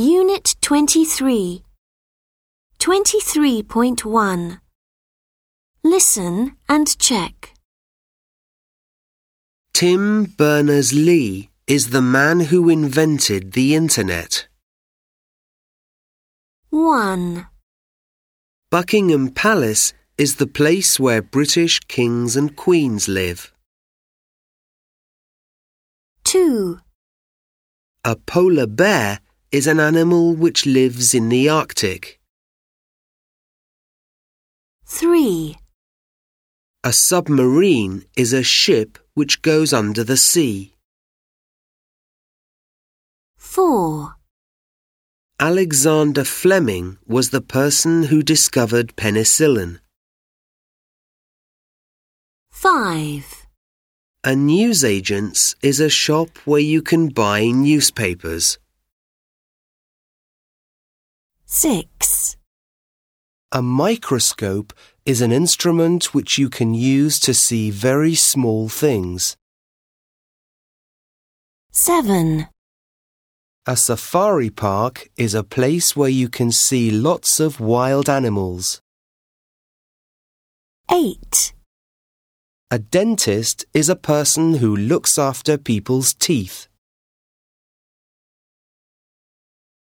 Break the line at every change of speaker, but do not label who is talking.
Unit 23. 23.1. Listen and check.
Tim Berners-Lee is the man who invented the Internet.
1,
Buckingham Palace is the place where British kings and queens live.
2,
A polar bear is an animal which lives in the Arctic.
3,
A submarine is a ship which goes under the sea.
4,
Alexander Fleming was the person who discovered penicillin.
5,
A newsagent's is a shop where you can buy newspapers.
6,
A microscope is an instrument which you can use to see very small things.
7,
A safari park is a place where you can see lots of wild animals.
8,
A dentist is a person who looks after people's teeth.